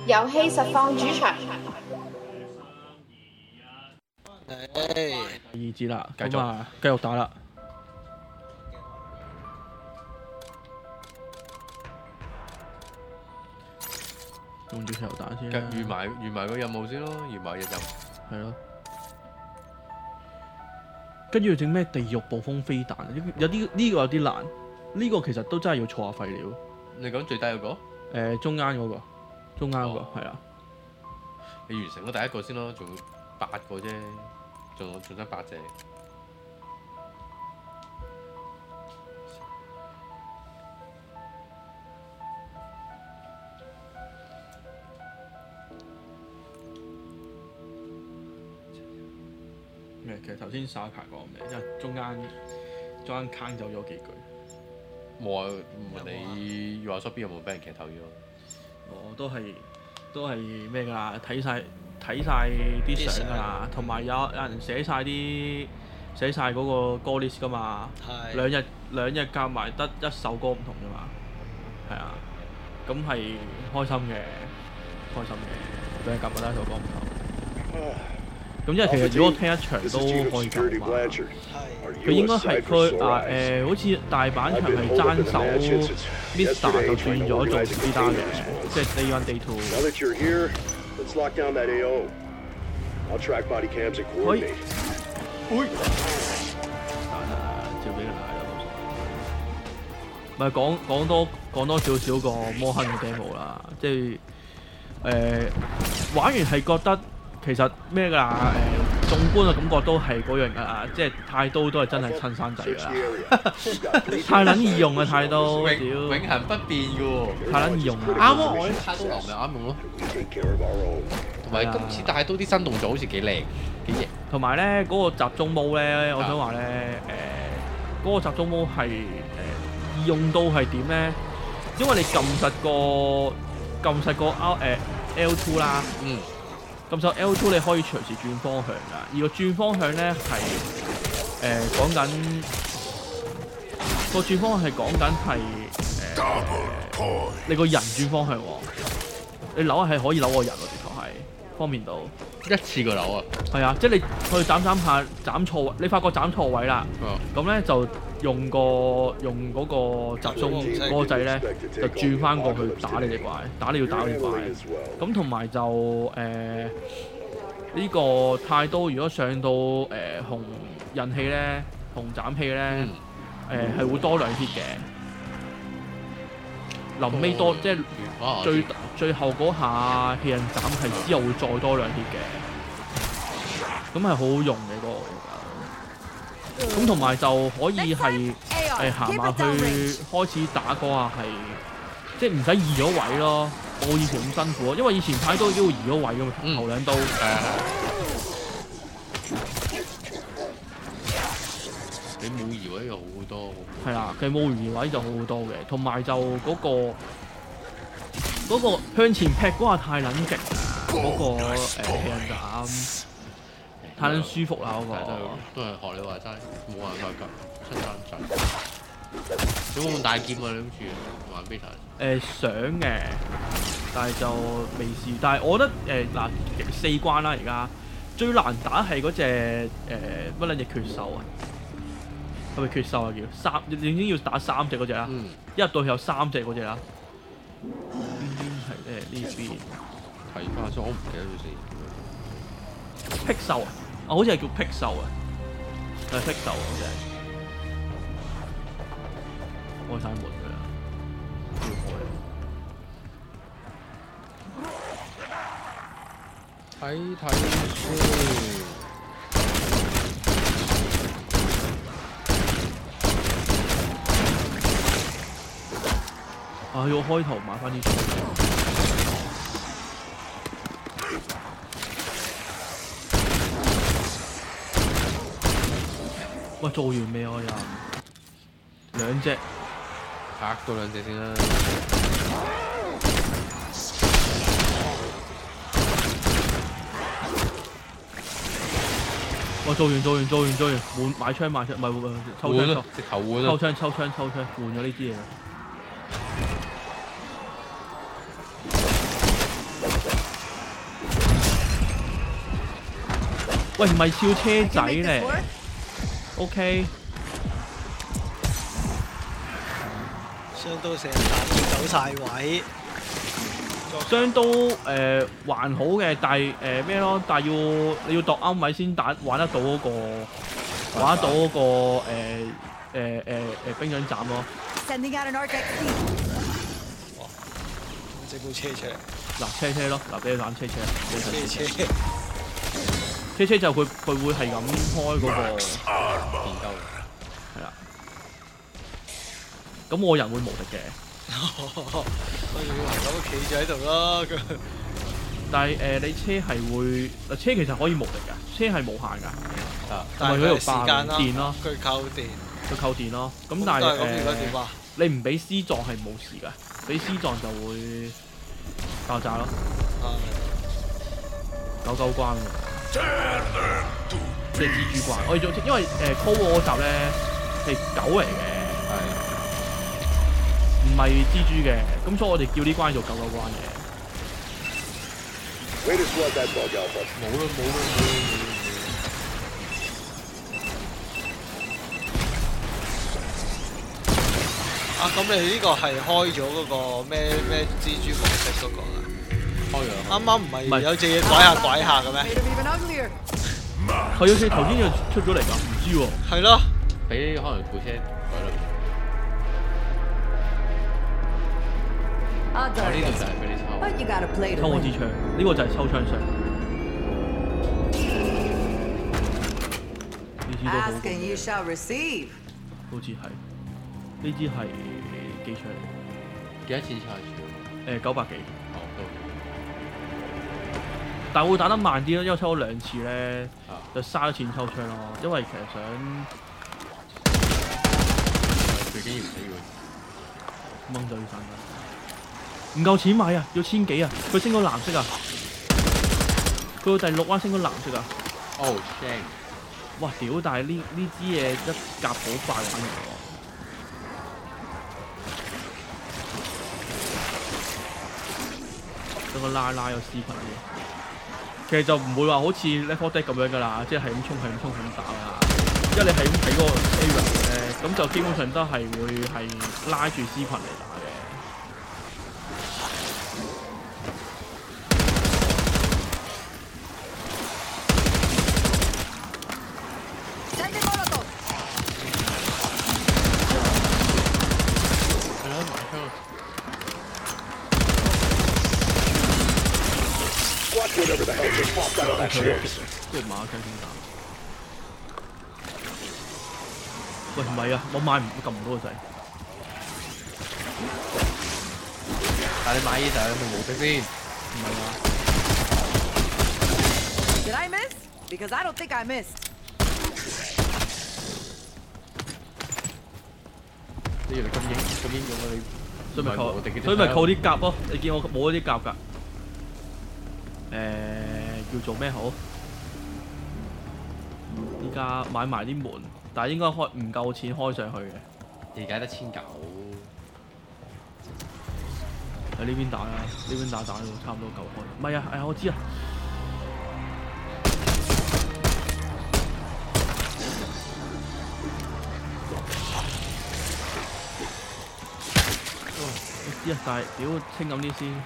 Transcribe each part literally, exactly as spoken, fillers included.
遊戲實況主場。 第二節啦， 繼續咁啊，繼續打啦。用住石油彈先啦。 預埋預埋個任務先咯，預埋日任。 係咯。跟住要整咩地獄暴風飛彈？有啲呢、這個有啲難，呢、這個其實都真係要儲下廢料。 你講最低嗰、那個？誒、 呃，中間嗰、那個，中間嗰、那個係啊、 哦。你完成咗第一個先咯，仲八個啫，仲仲得八隻。 其實頭先沙卡講咩？因為中間中間坑走咗幾句。 冇啊！你話邊有冇俾人劇透咗？ 我都係都係咩㗎啦？睇晒睇晒啲相㗎啦，同埋有有人寫晒啲寫晒嗰個歌 list 㗎嘛。係。兩日兩日夾埋得一首歌唔同啫嘛。係啊。咁係開心嘅，開心嘅。兩日夾埋得一首歌唔同。咁因為其實如果我聽一場都可以夠嘛，佢應該係佢啊誒，好似大阪場係爭手 Mister 就轉咗做 Vida 嘅，即係 Day One Day Two。可以，會，照俾佢睇咯。咪講講多講多少少個摩亨嘅 demo 啦，即係誒、呃、玩完係覺得。其實咩㗎啦？誒，縱觀嘅感覺都係嗰樣㗎啦，即係太刀都係真係親生仔㗎啦，太撚易用啊！太刀，屌，永恆不變㗎喎， 太撚易用啊！ 啱啊！我啲太刀流咪啱用咯，同埋今次太刀啲新動作好似幾靚幾型， 同埋咧嗰個集中毛咧，我想話咧誒，嗰個集中毛係誒易用到係點咧？因為你撳實個撳實個 R 誒 L two 啦，嗯。咁就 L two 你可以隨時轉方向㗎，而個轉方向咧係誒講緊個轉方向係講緊係誒你個人轉方向喎，你扭係可以扭個人喎，直頭係方便到一次過扭啊！ 係啊，即係你去斬斬下斬錯位，你發覺斬錯位啦，咁、哦、咧就用個用嗰個集中嗰個掣咧，就轉翻過去打你隻怪，打你要打你隻怪。咁同埋就誒呢、呃呢個太刀，如果上到誒、呃、紅刃器咧，紅斬器咧，誒係、嗯呃、會多兩 hit 嘅。臨尾多即係最最後嗰下氣刃斬係之後會再多兩 hit 嘅，咁係好好用嘅嗰、嗰個。咁同埋就可以係誒行埋去開始打嗰下係，即係唔使移咗位咯。我以前咁辛苦，因為以前太刀都要移咗位㗎嘛，頭兩刀。 你冇移位就好好多。 係啊，佢冇移位就好好多嘅，同埋就嗰、嗰個嗰、嗰個向前劈嗰下太撚勁啦，嗰、嗰個誒氣刃斬。太撚舒服啦嗰、那個， 都係學你話齋，冇辦法㗎，親生仔。有冇咁大劍啊？你諗住玩 beta？ 誒想嘅，但係就未試。但係我覺得誒嗱、呃、四關啦，而家最難打係嗰隻誒乜撚隻決獸啊？係咪決獸啊？叫三已經要打三隻嗰隻啦，嗯、一入到去有三隻嗰隻啦。邊邊係誒呢邊？ 睇翻先，我唔記得咗先。 霹獸啊！啊，好似係叫霹獸啊，係霹獸啊，真係開曬門㗎啦，要開。 睇睇先。 啊！要開頭買翻啲裝。喂，做完未我又兩隻， 拍多兩隻先啦。 我做完做完做完做完換買槍買槍，唔係換抽槍抽， 直頭換抽槍抽槍抽槍換咗呢啲嘢。 喂，唔係跳車仔咧 ，OK。 雙刀成日彈走晒位， 雙刀誒、呃、還好嘅，但係誒咩咯？但係要你要度啱位先打玩得到嗰、那個，玩得到嗰、那個誒誒誒誒冰刃斬咯。 哇！整部車出嚟。 嗱車車咯，嗱俾你玩車車。 車車。 車車就佢佢會係咁開嗰、那個電鳩，係啦。咁我人會無敵嘅。 我仲要係咁企住喺度咯。 但係誒、呃，你車係會，嗱車其實可以無敵㗎，車係無限㗎。 啊， 但係佢度爆電咯， 佢扣電， 佢扣電咯。咁但係誒、呃，你唔俾 C 撞係冇事㗎，俾 C 撞就會爆炸咯。九九關喎，即係蜘蛛關。我哋做因為誒 call 嗰集咧係狗嚟嘅。唔係蜘蛛嘅，咁所以我哋叫呢關做九九關嘅。 冇啦冇啦冇啦啊，咁你呢個係開咗嗰個咩咩蜘蛛模式嗰個啊？開咗。啱啱唔係有隻嘢拐下拐下嘅咩？ 係有隻頭先就出咗嚟㗎，唔知喎。 係咯。 俾可能部車改啦。我呢度就係俾你抽， 抽我支槍，呢個就係抽槍術。呢支都好貴，好似係呢支係機槍嚟。 幾多錢抽一次？ 誒九百幾。 哦，都。 但係會打得慢啲咯，因為抽咗兩次咧，就嘥咗錢抽槍咯。因為其實想最緊要唔死佢， 掹咗啲散彈。唔夠錢買啊，要千幾啊！佢升咗藍色啊，佢到第六關升咗藍色啊。 哦 shame！ 哇屌！但係呢呢支嘢一夾好快玩完喎。等個拉拉有視頻嘅，其實就唔會話好似 Left four Dead咁樣㗎啦，即係係咁衝係咁衝係咁打啊。因為你係咁睇嗰個 area 咧，咁就基本上都係會係拉住視頻嚟打。即係馬雞先打。喂，唔係啊，我買唔撳唔到個掣。 但係你買嘢就係咪無敵先？ 唔係啊。 Did I miss? Because I don't think I missed. 你原來咁英咁英勇啊你！所以咪靠，所以咪靠啲甲咯。你見我冇嗰啲甲㗎。誒、呃、叫做咩好？依家買埋啲門，但係應該開唔夠錢開上去嘅。 而家得千九。 喺呢邊打啦，呢邊打打到差唔多夠開。唔係啊，誒我知啊。我知啊，但係屌清咁啲先。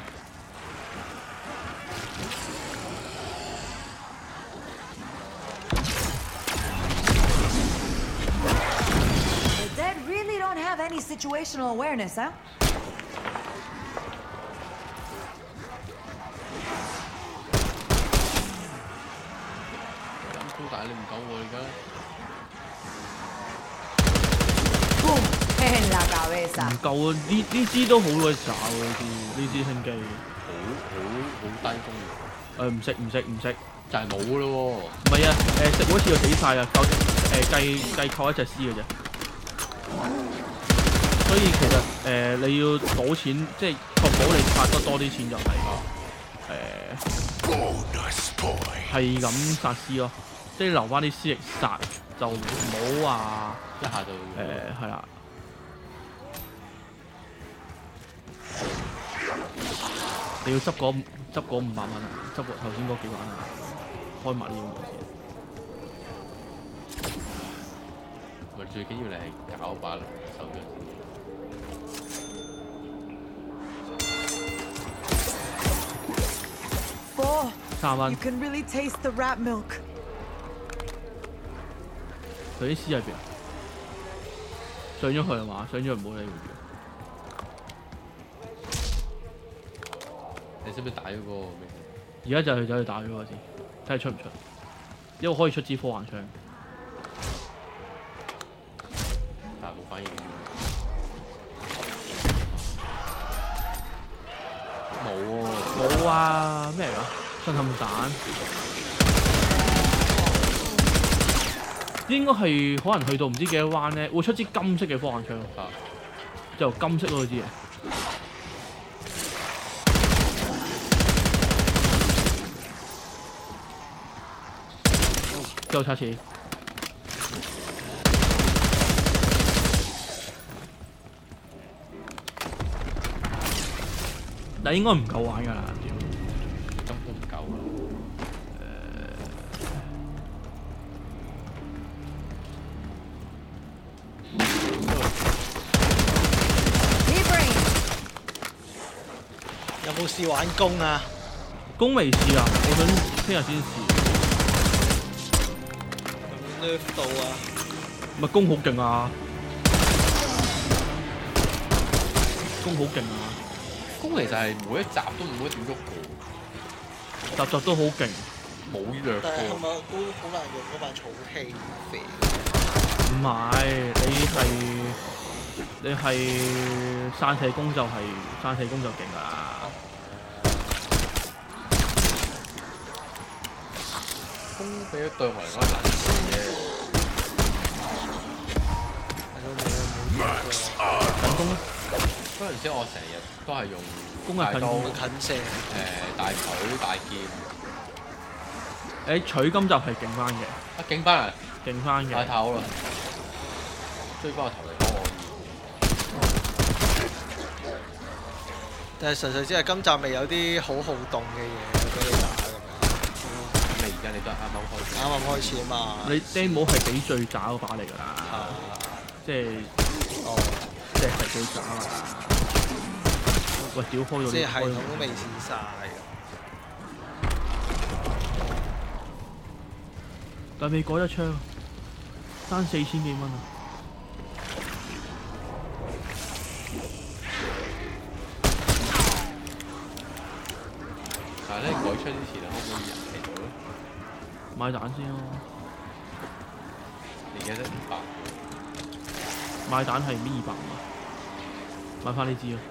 Any situational awareness, huh? 咁大你唔夠喎而家。 Boom! En la cabeza. 唔夠啊！呢呢支都好鬼渣喎，呢支呢支輕機。 好好好低攻。 誒唔識唔識唔識， 就係冇咯喎。 唔係啊，誒食嗰次就死晒啊，夠誒計計扣一隻 C 嘅啫。所以其實誒、呃、你要賭錢，即係確保你拍得多啲錢就係誒係咁殺 C 咯，即係留翻啲 C 力殺，就唔好話一下就誒係啦。你要執嗰執嗰五百蚊啊，執頭先嗰幾萬啊，開埋呢樣嘢先。 咪最緊要你係搞把手腳。 Four. 三蚊 You。can really taste the rat milk. 佢啲屍喺邊啊？上咗去係嘛？上咗去唔好理佢住。 你識唔識打咗個咩？ 而家就係走去打咗個先，睇下出唔出。因為可以出支科幻槍。 但係冇反應。冇喎。 冇啊！咩嚟㗎？震撼彈。應該係可能去到唔知幾多彎咧，會出支金色嘅科幻槍。 啊！ 就金色嗰支嘢。之後測試。但應該唔夠玩㗎啦。 根本唔夠啦。 有冇試玩弓啊？ 弓未試啊，我想聽日先試。 nerf 到啊！ 咪弓好勁啊！弓好勁啊！ 弓其實係每一集都唔會點喐嘅， 集集都好勁， 冇弱但係係過。 咪都好難用嗰把草氣肥？ 唔係你係你係散射弓就係、散射弓就勁㗎啦。 弓俾咗對我嚟講難啲嘅。 近攻咧， 嗰陣時我成日都係用弓係近攻近射。 誒大腿大劍。 誒取今集係勁翻嘅， 啊勁翻啊！ 勁翻嘅。 太頭啦！追翻個頭嚟幫我。 但係純粹只係今集未有啲好好動嘅嘢俾你打咁樣。 咁你而家你都係啱啱開始。 啱啱開始啊嘛。 你 demo 係俾最渣嗰把嚟㗎啦， 啊， 即係哦， 即係係最渣㗎啦。喂，屌開咗即係系呢開咗統都未試晒。 但未改得槍，爭四千幾蚊啊！ 但係咧改槍之前可唔可以人嚟到咧？ 買蛋先咯， 而家得五百。 買蛋係咩二百五啊？買翻呢支咯。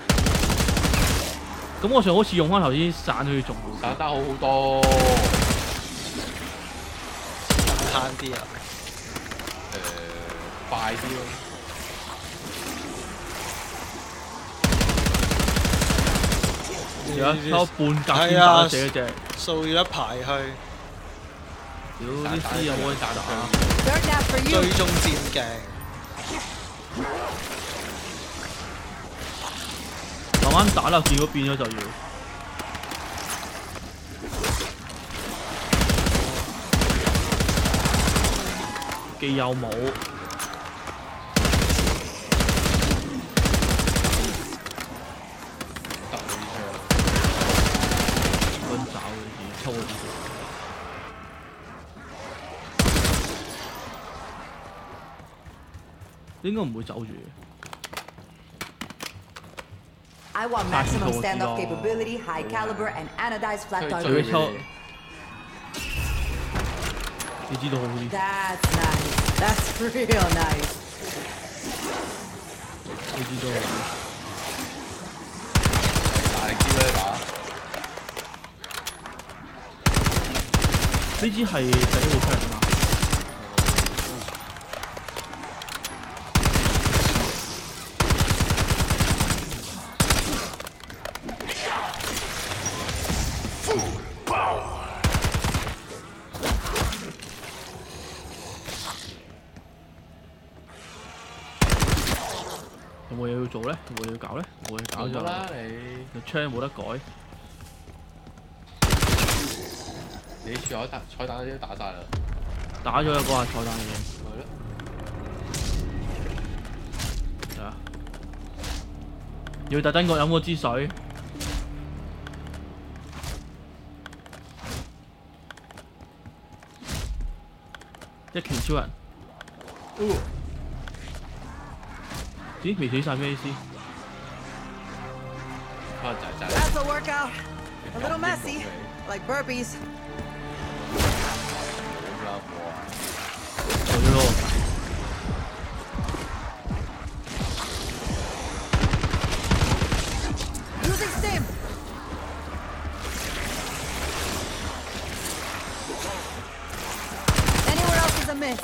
咁我上好似用翻頭先散去仲好。 散得好好多。 慳啲啊！ 誒、快啲咯。 而家抽半格先係啊打死嗰隻， 掃咗一排去屌啲絲有冇得打打？ Third nap for 追 you. 蹤戰鏡， 慢慢打啦，見到變咗就要。既有冇？ 得呢槍。 揾爪嘅字，抽嘅字。應該唔會走住嘅。 I want maximum stand-up capability, high caliber, and anodized flat 除 target. 咗抽，你知道好啲。 That's nice. That's real nice. 你知道好啲。 大力啲咧打。 呢支係第一部槍嚟㗎嘛？有冇嘢要做咧？有冇嘢要搞咧？冇嘢搞就啦你。 個槍冇得改。 你彩蛋彩蛋嗰啲都打晒啦。 打咗一個下彩蛋嘅嘢。 係咯。 要特登個飲嗰支水。一拳超人。咦？未死晒咩意思？ That's a workout. A little messy, like burpees. 做咗咯。 Using stim. Anywhere else is a miss.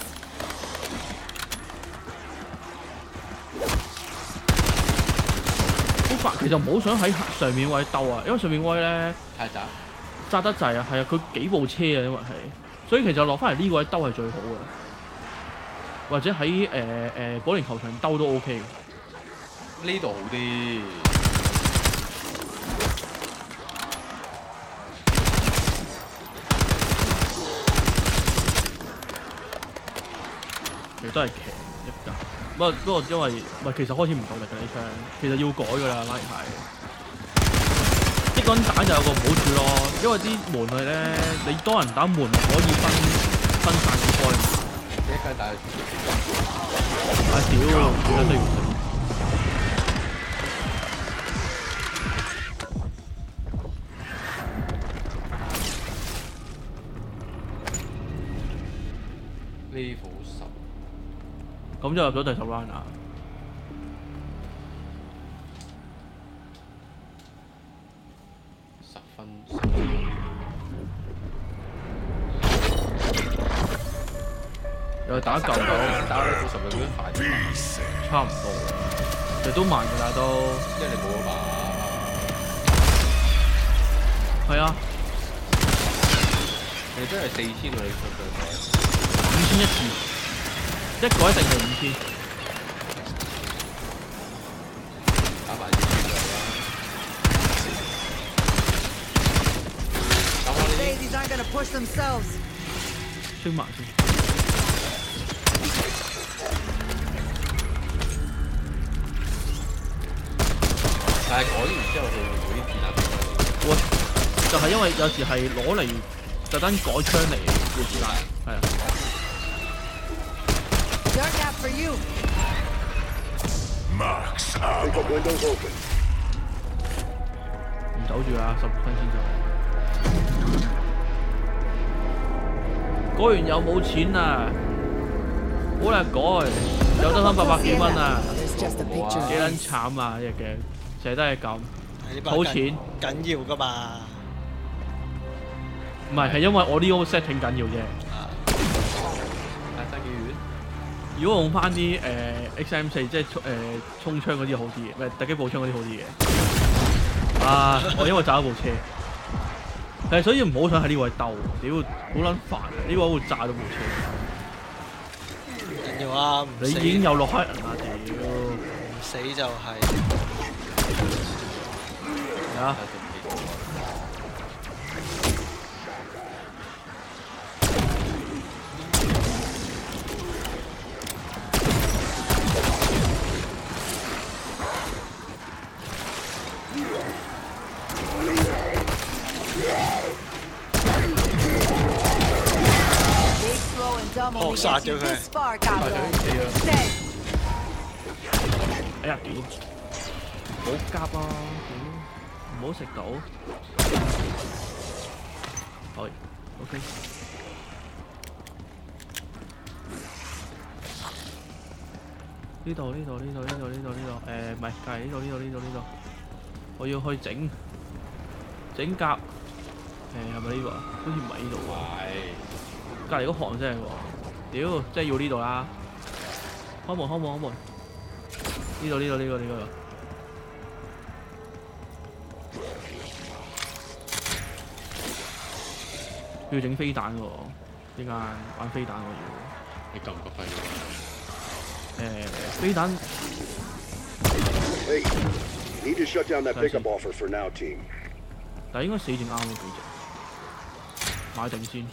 好煩，其實唔好想喺上面位兜啊，因為上面位咧太窄， 揸得滯啊，係啊，佢幾部車啊，因為係，所以其實落翻嚟呢個位兜係最好嘅，或者喺誒誒保齡球場兜都 OK 嘅。 呢度好啲。 其實都係騎一架，不過不過因為唔係其實開始唔夠力㗎呢槍，其實要改㗎啦，拉係。一個人打就有個唔好處咯，因為啲門係咧，你多人打門可以分分散啲開。 一間打。 啊屌！而家都要食。 level 十， 咁就入咗第十 round 啦。 十分，十分。 又打舊狗， 打 level 十會唔會快啲？ 差唔多，其實都慢㗎啦都。 因為你冇咗把。 係啊。 你真係四千喎！你上上台。 五千一次，一個一定係五千。 打埋二千㗎啦。打翻呢啲。 Daisies aren't gonna push themselves. 升埋先。 但係改完之後，佢會唔會啲子彈？ 會，就係因為有時係攞嚟特登改槍嚟要子彈，係啊。 Dark gap for you. Marks out. Windows open. 唔走住啦，十分先走。改完又冇錢啊！好難改，有得翻八百幾蚊啊！幾撚慘啊！呢隻嘅成日都係咁，儲錢緊要噶嘛。 唔係，係因為我呢個 setting 緊要啫。 睇生幾遠？ 如果用翻啲誒 X M 四，即係誒衝槍嗰啲好啲嘅，唔係突擊步槍嗰啲好啲嘅。啊！我因為揸一部車，係所以唔好想喺呢位鬥，屌好撚煩啊！呢位會炸到部車。 唔緊要啊，唔你已經有六黑人啦，屌！ 唔死就係。 啊！ 撲殺咗佢。 哎呀屌！唔好夾啊！屌，唔好食到。係 ，OK。呢度呢度呢度呢度呢度呢度，誒唔係，隔離呢度呢度呢度呢度。我要去整整甲。誒係咪呢度啊？好似唔係呢度喎。隔離嗰行真係喎，屌，真係要呢度啦！開門開門開門！呢度呢度呢個呢個。要整飛彈喎，點解玩飛彈我要？ 你夠唔夠廢誒飛彈。 Hey, need to shut down that pickup offer for now, team. 但係應該死剩啱嗰幾隻，買定先。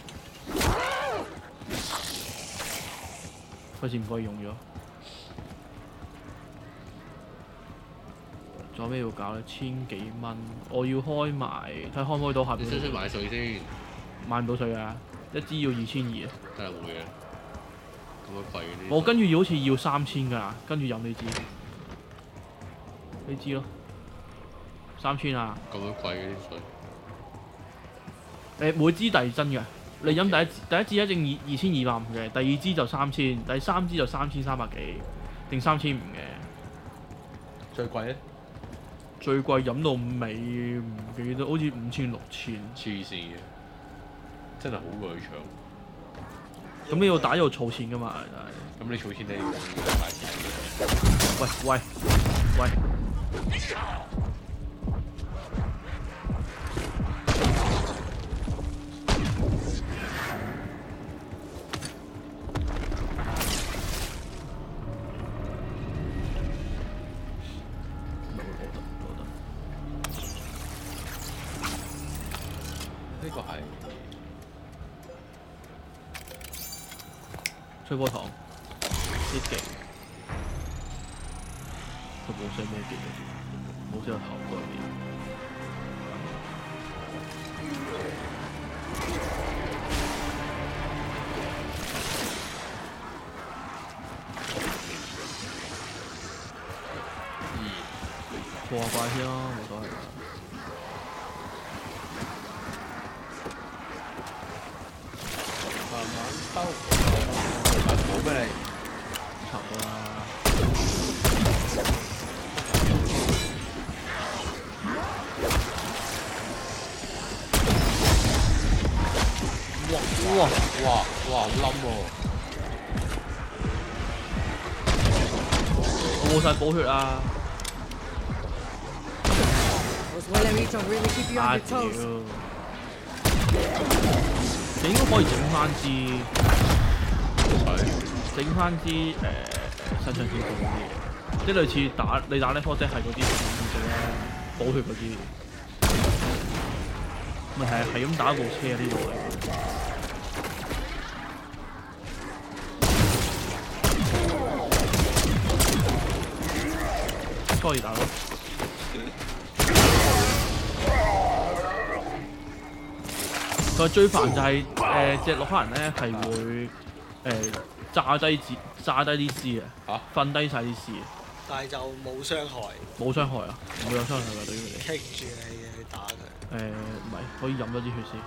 費事唔可以用咗。 仲有咩要搞咧？千幾蚊，我要開埋睇開唔開到下邊。 你使唔使買水先？ 買唔到水啊！一支要二千二啊！ 真係會嘅，咁鬼貴嘅呢？ 我跟住好似要三千㗎，跟住飲呢支，呢支咯，三千啊！ 咁鬼貴嘅啲誒、 水。 每支遞增嘅，你飲第一第一支一定二二千二百五嘅，第二支就三千，第三支就三千三百幾，定三千五嘅。 最貴咧？ 最貴飲到尾唔記得，好似五千六千。 黐線嘅，真係好過去搶。 咁你要打要儲錢㗎嘛？ 咁你儲錢你要買錢。 喂喂喂！ 呢個係吹波糖啲技，佢冇寫咩技嘅，冇寫個頭嗰啲。破下怪先咯，冇所謂㗎。 收，冇俾你， 差唔多啦。 哇哇哇哇好冧喎！ 我冇晒補血啊！ Those Wellerito really keep you 啊 on your 屌！ toes. 你應該可以整翻支，整翻支誒新槍天賦嗰啲嘢，即係類似打你打呢科即係嗰啲天賦咧，補血嗰啲，咪係係咁打部車啊呢度嚟。sorry 大佬。佢最煩就係誒隻洛克人咧係會誒炸低支炸低啲絲嘅，瞓低晒啲絲嘅。 但係就冇傷害。 冇傷害啊，唔會有傷害㗎對於佢哋。 棘住你嘅，你打佢。 誒唔係，可以飲咗啲血先，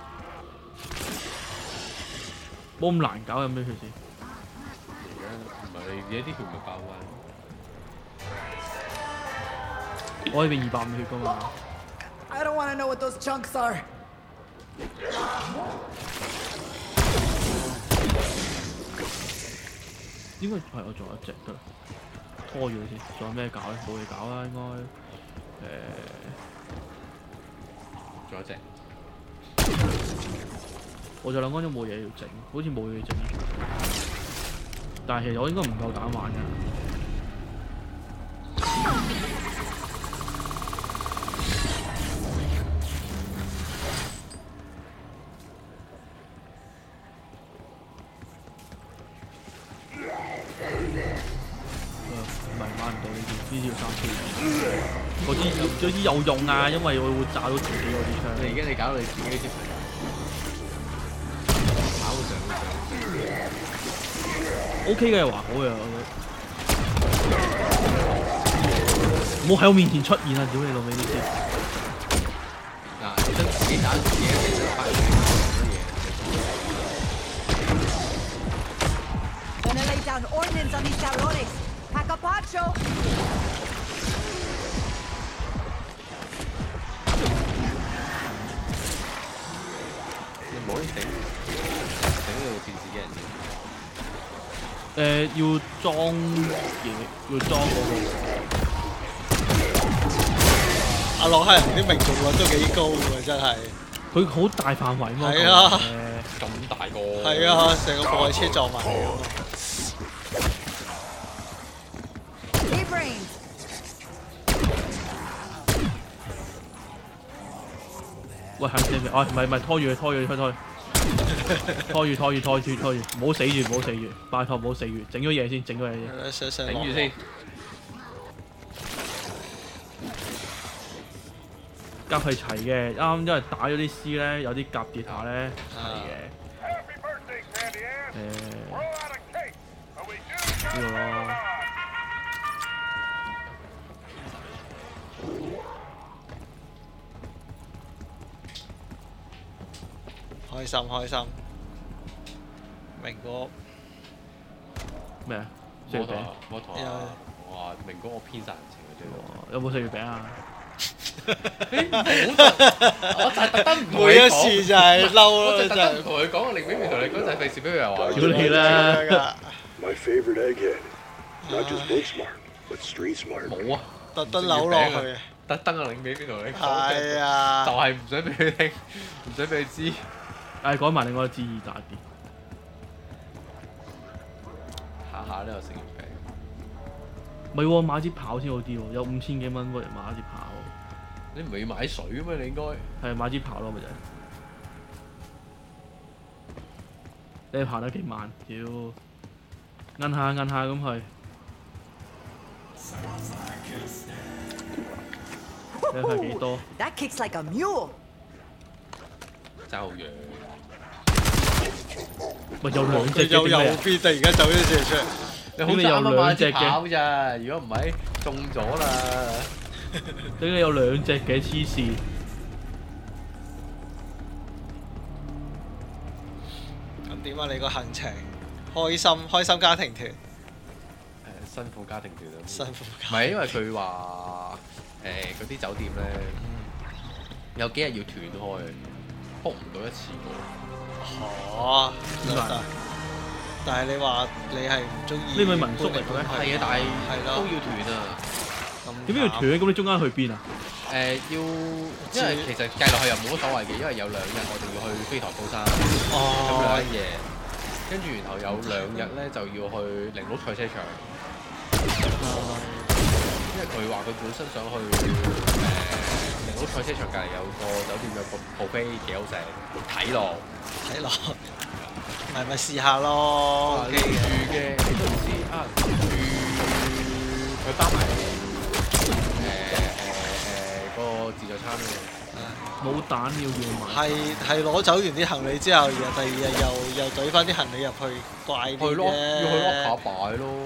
冇咁難搞，飲啲血先。 而家唔係你而家啲血咪爆翻？ 我可以變二百五血㗎嘛。 I don't want to know what those chunks are. 應該係我仲有一隻得，拖住佢先。仲有咩搞咧？冇嘢搞啦，應該誒。 仲有一隻。 我仲兩分鐘冇嘢要整，好似冇嘢整。但係其實我應該唔夠膽玩㗎。呢啲要三千，嗰啲嗰啲有用啊，因為我會炸到自己嗰啲槍。 你而家你搞到你自己啲朋友跑上上 O K 嘅話好嘅，我覺得。唔好喺我面前出現啊！屌你老味呢啲。 嗱，將自己打自己一定都發現好多嘢。 Gonna lay down ordnance on these cabrones. Pack a poncho. 你唔可以整整到電視機人誒、呃、要裝嘢，要裝嗰、那個。 阿洛克人啲命中率都幾高喎，真係。 佢好大範圍嘛。 係啊。 咁大個。 係啊，成個貨櫃車撞埋嚟啊嘛。 喂，係咪？哦，唔係唔係，拖住佢，拖住佢，拖拖住，拖住，拖住，拖住，唔好死住，唔好死住，拜託唔好死住，整咗嘢先，整咗嘢先， 頂住先。 甲係齊嘅，啱因為打咗啲 C 咧，有啲甲跌下咧係嘅。誒呢個咯。 開心開心，明哥咩啊？食月餅？ 我同阿我話明哥我偏殺人情嘅啫。 有冇食月餅啊？ 我就係特登唔同你講。 每一次就係嬲咯， 我就特登唔同佢講，我寧願未同你講，就係費事俾佢又話。 屌你啦！ My favorite egghead. Not just book smart, but street smart. 冇啊！ 特登扭落去， 特登啊！寧俾邊同你講。 係啊， 就係唔想俾佢聽，唔想俾佢知。 誒講埋另外一個旨意打啲。 下下都有食月餅。 唔係喎，買支炮先好啲喎，有五千幾蚊不如買支炮。 你唔係要買水咩？你應該係買支炮咯，咪就係。你行得幾慢？屌，摁下摁下咁去。你睇幾多 That kicks like a mule. 爭好遠。 喂，有兩隻嘅有右點解啊？ 邊突然間走咗隻出嚟， 你好似啱啱買隻跑咋？如果唔係中咗啦。 點解有兩隻嘅黐線？ 嗯咁點啊？你個行程開心開心家庭團， 誒辛苦家庭團啊！ 辛苦唔係因為佢話誒嗰啲酒店咧有幾日要斷開，book 唔到一次過。 嚇點解？ 但係你話你係唔中意？ 呢咪民宿嚟嘅咩？ 係啊，但係係咯都要斷啊！ 點解要斷？咁你中間去邊啊？ 誒要，因為其實計落去又冇乜所謂嘅，因為有兩日我哋要去飛台高山，咁哦兩夜，跟住然後有兩日咧就要去靈鹿賽車場，因為佢話佢本身想去誒靈鹿賽車場隔離有個酒店有個 buffet 幾好食，睇落睇落，咪咪試下咯你住嘅你都唔知啊，住佢包埋。個自助餐嘅， 冇蛋要要買。 係係攞走完啲行李之後，然後第二日又又懟翻啲行李入去，怪啲去咯，要去 locker 啫。 擺咯。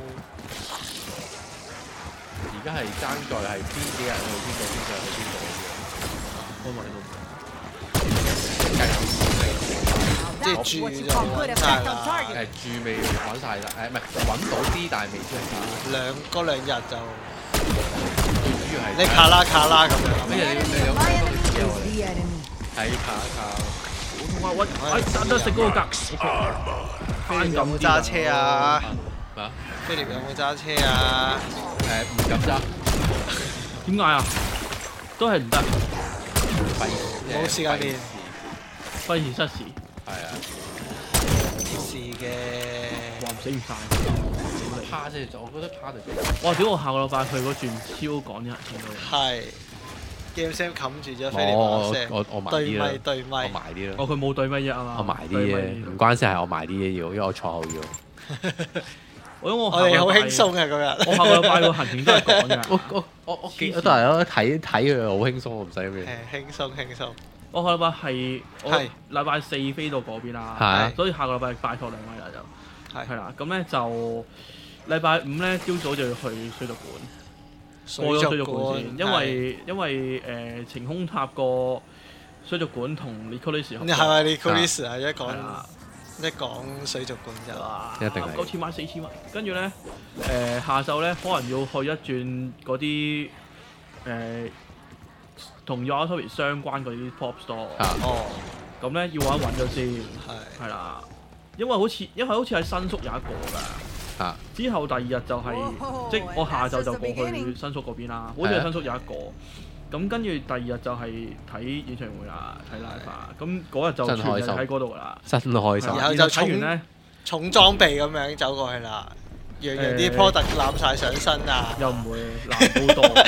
而家係爭在係邊幾日去邊度，邊日去邊度開埋呢度。 計好即係 That's 住 what you 就 call good 揾晒 effect on 啦， target. 誒住未揾晒啦，誒唔係揾到啲，但係未知係邊。 兩嗰兩日就最主要係你卡啦卡啦咁樣。 乜嘢？你你有 My 冇 enemy 嘢 is 我哋 the enemy. 睇下一下。 哇喂，哎，得得食嗰個格。 菲力有冇揸車啊？ 啊？ 菲力有冇揸車啊？ 誒唔敢揸， 點解啊？都係唔得， 費冇時間練， 費事失事。 係啊， 是嘅。 話唔死唔晒。 趴先，我覺得趴就最好。 哇！屌我下個禮拜去嗰轉超趕啲人見到。 係 Game Sam 冚住咗菲力我把聲， 我我埋對啲啦咪，對我咪。 埋啲啦。 哦，佢冇對乜嘢啊嘛。 我埋啲對咪嘢，唔關事係我埋啲嘢要，因為我坐後要。 我因為我我哋好輕鬆。 鬆嘅嗰日。 我下個禮拜個行程都係趕㗎。 我我我我記得都係咯，睇睇佢好輕鬆，我唔使咩。 誒輕鬆輕鬆。 我下個禮拜係我係禮拜四飛到嗰邊啦， 係所以下個禮拜拜託兩位啦就係係啦。咁咧就禮拜五咧朝早就要去水族館。過咗水族館先，因為因為誒晴空塔個水族館同 Nicholas 合你係咪你 Nicholas 啊？一講係啦一講水族館就哇一定係九千蚊四千蚊，跟住咧誒下晝咧可能要去一轉嗰啲誒同 YOASOBI 相關嗰啲 pop store， 啊哦咁咧要揾一揾咗先， 係係啦，因為好似因為好似喺新宿有一個㗎。 啊之後第二日就係、 Oh, 即我下晝就 and 過 that's just the 去 beginning. 新宿嗰邊啦，好似係新宿有一個。咁跟住第二日就係睇演唱會啦，睇 live 啊。咁嗰日就全日喺嗰度啦。 真開心。 然後就睇完咧， 重裝備咁樣走過去啦，樣樣啲 product 攬晒上身啊！ 又唔會攬好多。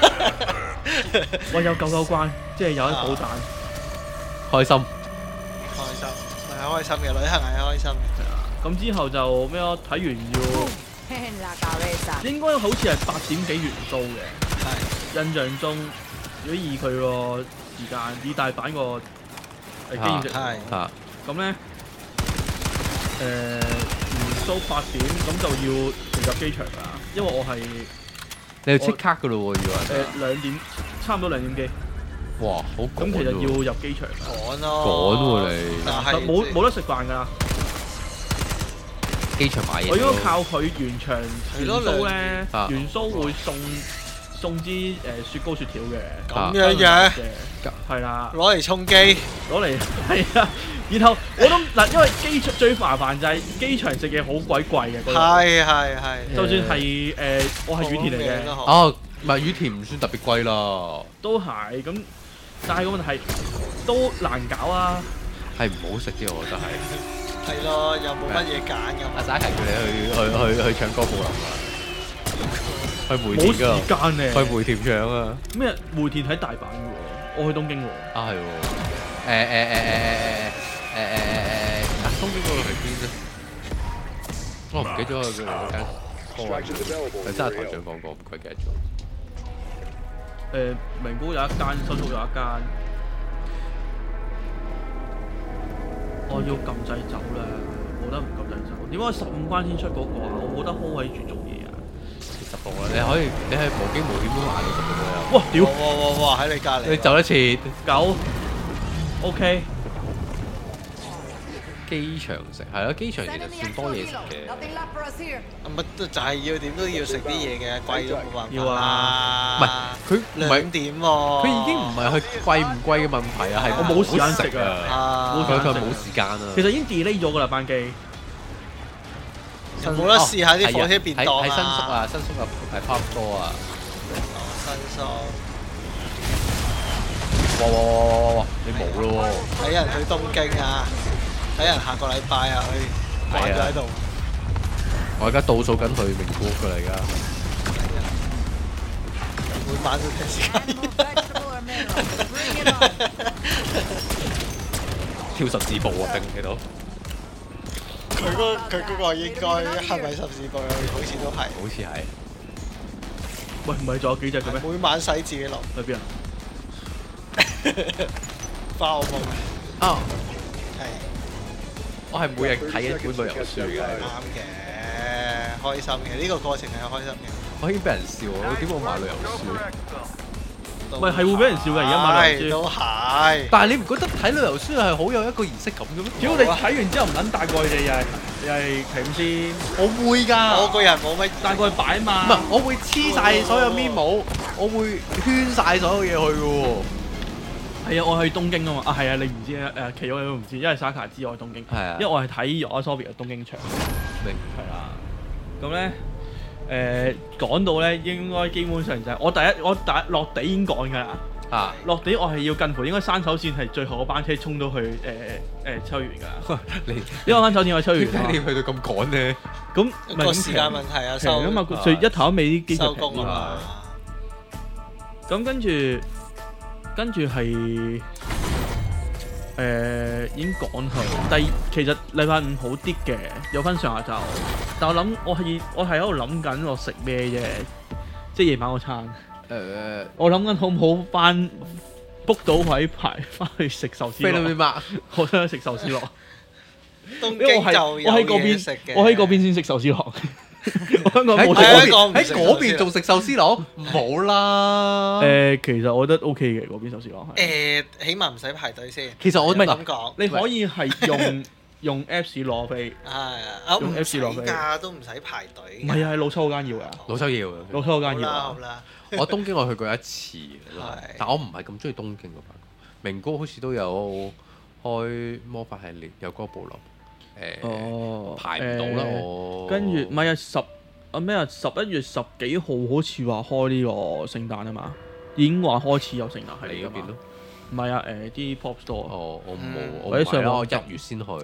喂，有救救關，即係有一補彈。 開心。 開心係開心嘅，旅行係開心嘅。 咁之後就咩咯？睇完要 En la cabeza. 應該好似係八點幾元租嘅， 係印象中如果以佢個時間，以大阪個誒經驗值係嚇咁咧誒元蘇八點咁就要入機場啦，因為我係你要即刻噶咯喎，以為誒兩點差唔多兩點幾。 哇，好趕咁其實要喎入機場㗎。 趕咯， 趕喎你， 但係冇冇得食飯㗎啦。 機場買嘢我應該都靠佢原場元蘇咧， 啊元蘇會送送支誒雪糕雪條嘅。 咁樣嘅， 係啦， 攞嚟充機， 攞嚟係啊。然後我都嗱，因為機場最麻煩就係機場食嘢好鬼貴嘅。 係係係。 就算係誒，我係羽田嚟嘅。 哦，唔係羽田唔算特別貴啦。 都係咁，但係個問題係都難搞啊。 係唔好食啫，我覺得係。 係咯，又冇乜嘢揀咁。 阿 Saka 叫你去去去去唱歌舞林啊！去梅冇田㗎， 時間咧。 去梅田唱啊！ 咩？梅田喺大阪嘅喎，我去東京喎。 啊係喎，誒誒誒誒誒誒誒誒誒誒，東京嗰度係邊啫？我唔記得咗佢嗰間鋪位，係真係台長講過，唔鬼記得咗。 誒名古有一間，新宿有一間。我要撳掣走啦，冇得唔撳掣走。點解十五關先出嗰個啊？我冇得 hold 喺住做嘢啊！ 十步啦，你可以你係無驚無險咁行到十步左右。 哇！屌！ 哇哇哇！喺你隔離。 你走得切九 OK。 機場食係咯，機場其實算多嘢食嘅。 咁都就係要點都要食啲嘢嘅，貴都冇辦法。 要啊！ 唔係佢唔係兩點喎。 佢已經唔係佢貴唔貴嘅問題啊，係我冇時間食啊！佢佢冇時間啊。 其實已經 delay 咗㗎啦班機。 有冇得試下啲火車便當啊？ 喺新宿啊，新宿啊，係 Pop Store 啊。 新宿。 哇哇哇哇哇！你冇咯喎！ 睇人去東京啊！睇人下個禮拜啊去掛咗喺度。 我而家倒數緊去名古屋㗎啦，而家。 每晚都聽時間。 跳十字步啊！定喺度。 佢嗰佢嗰個應該係咪十字步？好似都係。 好似係。 喂，唔係仲有幾隻嘅咩？ 每晚洗自己落。 去邊啊？ 花我夢。 啊！ 係。 我係每日睇一本旅遊書嘅。 啱嘅，開心嘅，呢個過程係開心嘅。 我已經俾人笑我，點解我買旅遊書？ 喂，係會俾人笑㗎，而家買旅遊書。 都係。 但係你唔覺得睇旅遊書係好有一個儀式感嘅咩？ 屌你睇完之後唔撚帶過去哋，又係又係係咁先。 我會㗎。 我個人冇乜帶過去擺嘛。 唔係，我會黐晒所有 memo，我會圈晒所有嘢去嘅喎。 係啊，我去東京啊嘛。啊係啊，你唔知啊誒，其他你都唔知，因為 Saka 知我去東京。 係啊。 因為我係睇 Yoasobi 嘅東京場。 明。 係啦。咁咧。誒講到咧，應該基本上就係我第一，我第一落地已經講㗎啦。 啊！ 落地我係要近乎應該山手線係最後嗰班車衝到去誒誒秋葉原㗎。你因為山手線係秋葉原。 點解你去到咁趕咧？ 咁個時間問題啊，收啊嘛，最一頭一尾啲機收工啊嘛。 咁跟住跟住係誒已經趕去。第其實禮拜五好啲嘅，有分上下晝。但我諗我係我係喺度諗緊我食咩啫，即係夜晚嗰餐。誒、呃，我諗緊好唔好翻 book 到位排翻去食壽司樂。明白？我想食壽司樂。 東京就有嘢食嘅。 我喺嗰邊先食壽司樂。香港冇喺喺嗰邊仲食壽司樂？唔好啦。 誒，其實我覺得 OK 嘅嗰邊壽司樂。 誒，起碼唔使排隊先。 其實我咁講， 你可以係用。用 Apps 攞飛， 係啊，用 Apps 攞飛㗎，都唔使排隊。 唔係啊，係老抽嗰間要㗎， 老抽要， 老抽嗰間要。 好啦， 我東京我去過一次，但我唔係咁中意東京嗰班。名古屋好似都有開魔法系列，有嗰個部落，誒排唔到啦我。跟住唔係啊，十啊咩啊，十一月十幾號好似話開呢個聖誕啊嘛，已經話開始有聖誕系列㗎嘛。唔係啊，誒啲 pop store。哦，我冇， 或者上我一月先去。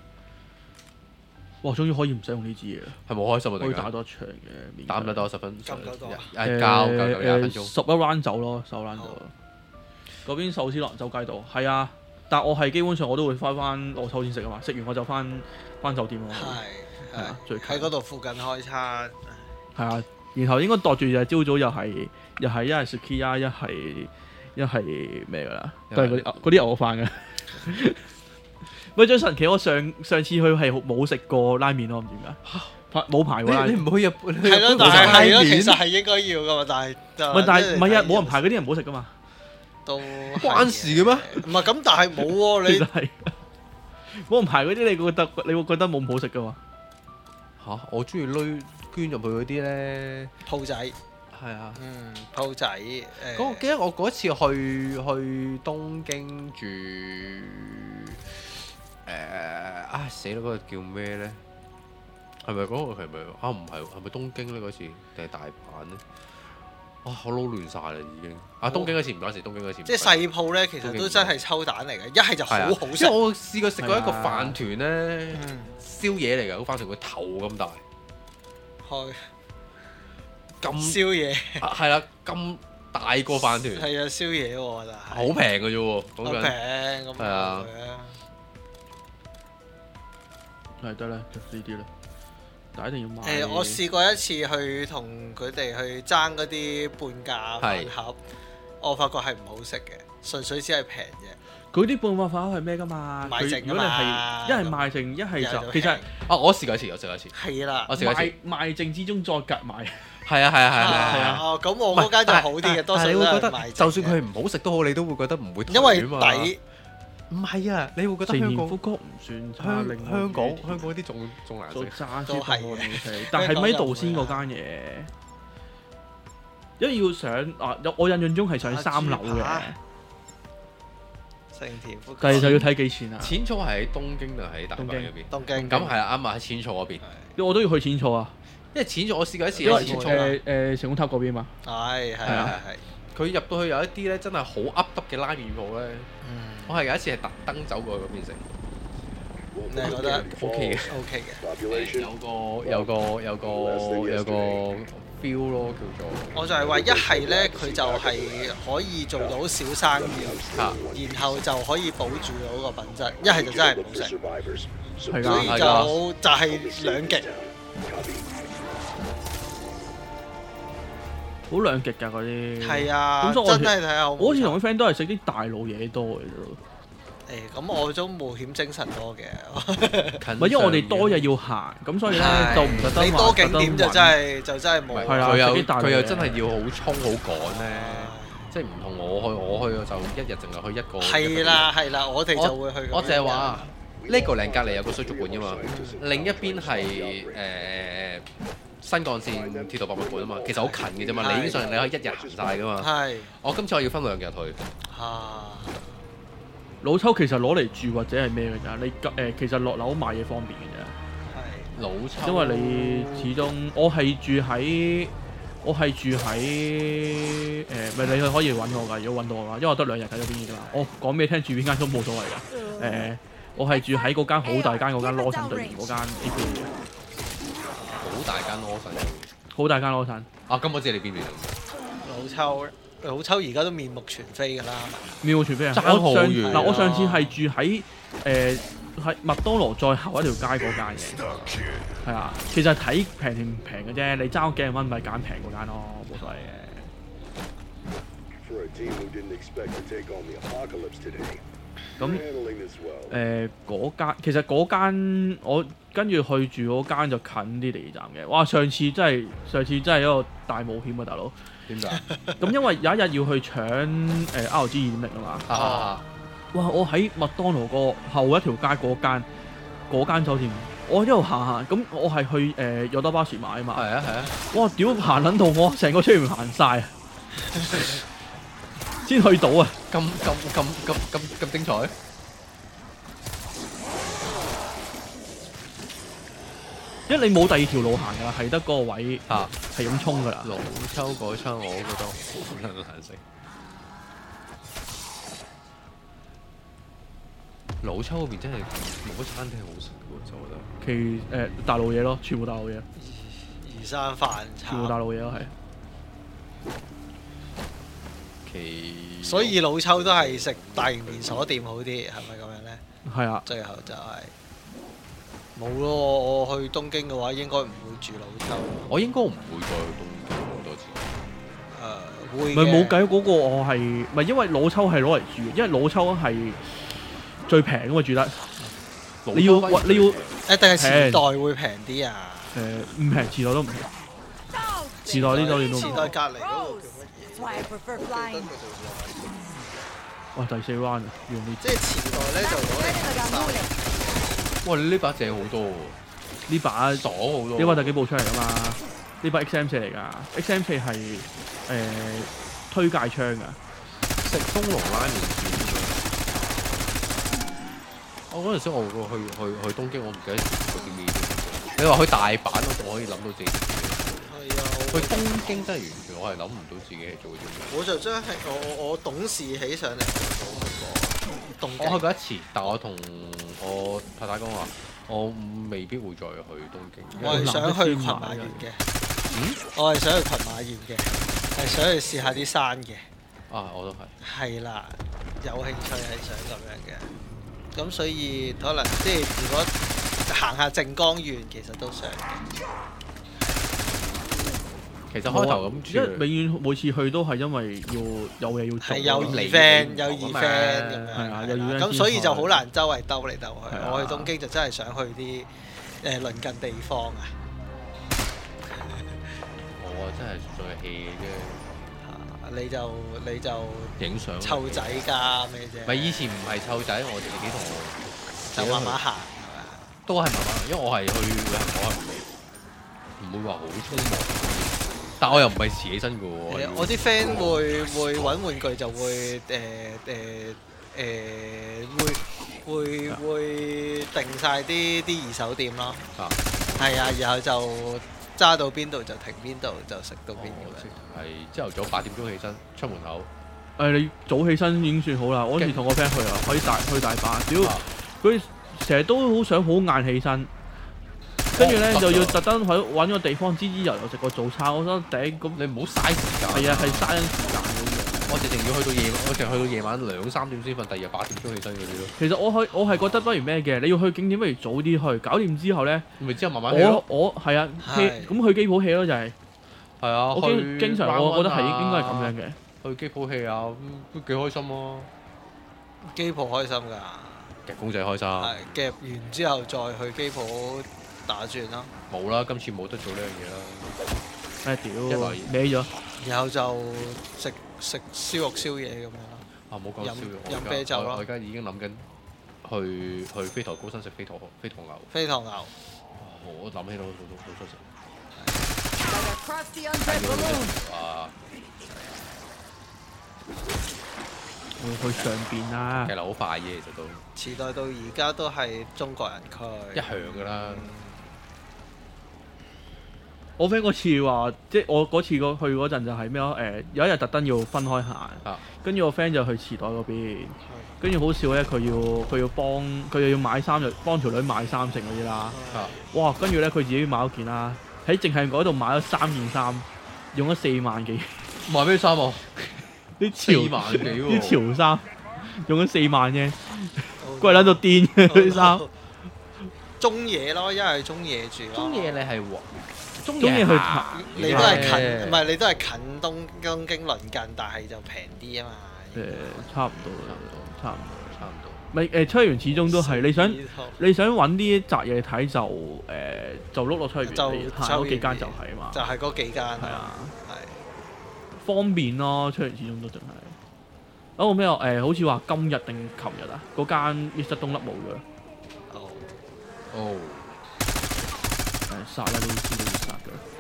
哇！終於可以唔使用呢支嘢啦。 係冇開心啊！ 可以打多場嘅。打唔打多十分？ 夠唔夠多啊？ 誒，夠夠夠廿分鐘。 十一 round 走咯，十 round 走。嗰邊壽司郎州街道係啊，但我係基本上我都會翻翻攞抽先食啊嘛，食完我就翻翻酒店咯。 係係啊，最喺嗰度附近開餐。 係啊，然後應該度住就係朝早又係又係一係 Sukiya 一係。 一係咩㗎啦，都係嗰啲嗰啲牛肉飯嘅。喂，張神奇，我上上次去係冇食過拉麵咯，唔知點解冇排過拉麵。 你唔去日本？ 係咯，但係係咯，其實係應該要噶嘛，但係唔係，但係唔係啊，冇人排嗰啲人唔好食噶嘛。 都關事嘅咩？ 唔係咁，但係冇喎，你其實係冇人排嗰啲，你會覺得你會覺得冇唔好食噶嘛？ 嚇！我中意攏捐入去嗰啲咧鋪仔。 係啊， 嗯，鋪仔誒。 嗰我記得我嗰一次去去東京住誒啊死啦！嗰個叫咩咧？係咪嗰個係咪啊？唔係係咪東京咧嗰次定係大阪咧？哇！我撈亂晒啦已經。啊東京嗰次唔關事，東京嗰次。 即係細鋪咧，其實都真係抽蛋嚟嘅，一係就好好食。 因為我試過食過一個飯團咧，宵夜嚟㗎，嗰飯團個頭咁大。開。咁宵夜係啦，咁大個飯團係啊，宵夜喎，但係好平嘅啫喎， 好平咁係啊， 係得啦，就呢啲啦，但係一定要買。 誒，我試過一次去同佢哋去爭嗰啲半價飯盒，我發覺係唔好食嘅，純粹只係平啫。 佢啲半價飯盒係咩㗎嘛？ 賣剩如果你係一係賣剩，一係就其實啊，我試過一次，我試過一次。 係啦， 我試過一次。 賣賣剩之中再夾埋。 係啊係啊係啊係啊！ 哦，咁我嗰間就好啲嘅，多數都係賣。 就算佢唔好食都好，你都會覺得唔會因為抵。 唔係啊，你會覺得香港福谷唔算差， 香香港香港啲仲仲難食。 都係嘅，但係咪道先嗰間嘢？因為要上啊，我印象中係上三樓嘅。 成田福， 但係就要睇幾錢啊？ 淺草係喺東京定喺大阪嗰邊？ 東京。 咁係啊，啱啊，喺淺草嗰邊。 我都要去淺草啊， 因為淺草我試過一次。 因為誒誒成功塔嗰邊嘛。 係係係係。 佢入到去有一啲咧，真係好噏噏嘅拉麵鋪咧。我係有一次係特登走過去嗰邊食。 你係覺得 OK 嘅 ？OK 嘅。 有個有個有個有個 feel 咯，叫做。 我就係話一係咧，佢就係可以做到小生意，啊、然後就可以保住到個品質；一係就真係唔好食。所以就就係兩極。 好兩極㗎嗰啲。係啊， 咁所以我真係睇下好。 我好似同啲 friend 都係食啲大路嘢多嘅啫。 誒，咁我都冒險精神多嘅。 唔係因為我哋多嘢要行，咁所以咧就唔特登。 你多景點就真係就真係冇。 係啦， 佢又佢又真係要好衝好趕咧，即係唔同我去，我去就一日淨係去一個。係啦係啦，我哋就會去。 我淨係話呢個嶺隔離有個水族館㗎嘛，另一邊係誒。新幹線鐵道博物館啊嘛，其實好近嘅啫嘛，理論上你可以一日行晒噶嘛。係。我今次我要分兩日去。啊。 老抽其實攞嚟住或者係咩嘅咋？你誒其實落樓買嘢方便嘅啫。 係。老抽。 因為你始終我係住喺我係住喺誒，咪、呃、你可以揾我㗎，如果揾到我嘅話，因為我得兩日喺嗰邊㗎嘛。我講俾你聽，住邊間都冇所謂㗎。誒、呃，我係住喺嗰間好大間嗰間羅森對面嗰間 A P 嘅。 好大間羅森， 好大間羅森啊！咁我知你邊邊老抽，老抽而家都面目全非㗎啦， 面目全非啊！ 爭好遠嗱，我上次係住喺誒喺麥當勞再後一條街嗰間嘅，係啊，其實睇平定唔平嘅啫，你爭幾十蚊咪揀平嗰間咯，冇所謂嘅。咁誒嗰間其實嗰間我跟住去住嗰間就近啲地鐵站嘅。哇！上次真係上次真係一個大冒險啊，大佬。點解？咁因為有一日要去搶誒 R G 二點零啊嘛。啊！哇！我喺麥當勞個後一條街嗰間嗰間酒店，我一路行行，咁我係去誒有得巴士買啊嘛。係啊係啊！哇！屌行撚到我成個出面行晒啊！先去到啊！ 咁咁咁咁咁咁精彩！ 因為你冇第二條路行㗎啦，係得嗰個位啊，係咁衝㗎啦。 老抽嗰餐我覺得好難食。老抽嗰邊真係冇乜餐廳好食嘅，我覺得。 其誒、呃、大路嘢咯，全部大路嘢。 移山飯全部大路嘢咯，係。 所以老抽都係食大型連鎖店好啲，係咪咁樣咧？ 係啊。 最後就係冇咯。我去東京嘅話，應該唔會住老抽。 我應該唔會再去東京好多次。 誒， 會唔係冇計嗰個我係，唔係因為老抽係攞嚟住，因為老抽係最平㗎嘛住得。你要你要誒定係時代會平啲啊？ 誒唔平，時代都唔平。時代呢度你都唔平。 時代隔離嗰個叫乜嘢？ 哇！第四 round 啊，用呢即係時代咧就攞嚟。 哇！你呢把正好多喎， 呢把爽好多。 呢把第幾部出嚟㗎嘛？呢把 X M 四嚟㗎 ，X M 四係誒推介槍㗎。 食東龍拉麵轉。我嗰陣時我去去去東京，我唔記得做啲咩。你話去大阪，我仲可以諗到自己。 係啊， 去東京真係完全我係諗唔到自己係做啲咩。 我就真係我我我懂事起上嚟，我去過東京。 我去過一次，但我同我太太講話，我未必會再去東京。 我係想去群馬縣嘅。 嗯？ 我係想去群馬縣嘅，係想去試下啲山嘅。 啊，我都係。係啦，有興趣係想咁樣嘅。咁所以可能即係如果行下靜岡縣，其實都想嘅。 其實開頭咁， 因為永遠每次去都係因為要有嘢要做， 係有 event 有 event 咁樣， 係啊，有 event。 咁所以就好難周圍兜嚟兜去。我去東京就真係想去啲誒鄰近地方啊。 我真係在 hea 啫。 你就你就影相湊仔㗎咩啫？ 咪以前唔係湊仔，我自己同我就慢慢行， 都係慢慢行，因為我係去旅行，我係唔會話好匆忙，但我又唔係遲起身嘅喎。 我啲 friend 會會揾玩具就會誒誒誒會會會定晒啲啲二手店咯。啊，係啊，然後就揸到邊度就停邊度，就食到邊咁樣。 係朝頭早八點鐘起身出門口。 誒，你早起身已經算好啦。我嗰時同個 friend 去啊，可以大去大阪，屌佢成日都好想好晏起身，跟住咧就要特登喺揾個地方支支油油食個早餐。我覺得頂咁你唔好嘥時間。 係啊，係嘥緊時間嘅。 我直情要去到夜，我直情去到夜晚兩三點先瞓，第二日八點鐘起身嗰啲咯。 其實我去我係覺得不如咩嘅，你要去景點不如早啲去，搞掂之後咧， 咪之後慢慢去咯。 我我係啊，咁去機鋪 hea 咯就係。 係啊， 我經經常我覺得係應該係咁樣嘅。 去機鋪 hea 啊，都幾開心咯。 機鋪開心㗎。 夾公仔開心。係夾完之後再去機鋪打轉咯。 冇啦，今次冇得做呢樣嘢啦。 誒屌！歪咗。 然後就食食燒肉宵夜咁樣咯。 啊冇講燒肉， 飲啤酒咯。 我而家已經諗緊去去飛驒高山食飛驒飛驒牛。 飛驒牛。 我諗起都好好想食。啊！ 我去上邊啦。 其實好快嘅，其實都。 時代到而家都係中國人區。一向㗎啦。 我 friend 嗰次話，即係我嗰次過去嗰陣就係咩咯？誒有一日特登要分開行，跟住我 friend 就去池袋嗰邊，跟住好笑咧，佢要佢要幫佢又要買衫，就幫條女買衫成嗰啲啦。哇！跟住咧佢自己買咗件啦，喺淨係嗰度買咗三件衫，用咗四萬幾。 買咩衫啊？ 啲潮萬幾喎！啲潮衫用咗四萬啫，貴撚到癲嘅啲衫。 中野咯，一係中野住咯。 中野你係喎。 中意去行，你都係近，唔係你都係近東東京鄰近，但係就平啲啊嘛。 誒，差唔多，差唔多， 差唔多。 咪誒，秋葉原始終都係你想你想揾啲雜嘢睇就誒就碌落秋葉原，嗰幾間就係啊嘛。 就係嗰幾間。 係啊， 係。方便咯，秋葉原始終都淨係。哦咩誒？好似話今日定琴日啊？嗰間 Mister 東粒冇咗。 哦。 哦。 誒殺啦！呢啲都要殺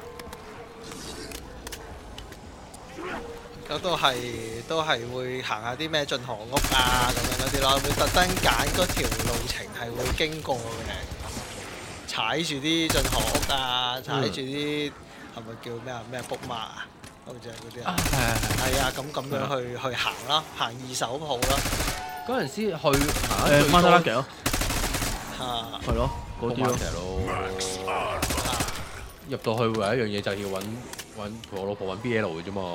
嘅。咁都係都係會行下啲咩進河屋啊咁樣嗰啲咯，會特登揀嗰條路程係會經過嘅，踩住啲進河屋啊，踩住啲係咪叫咩啊咩卜馬啊，好似係嗰啲啊，係係係啊，咁咁樣去去行咯，行二手鋪咯。 嗰陣時去行誒馬莎拉嘅咯， 嚇係咯。嗰啲咯， 入到去唯一樣嘢就係要揾揾陪我老婆揾 B L 嘅啫嘛。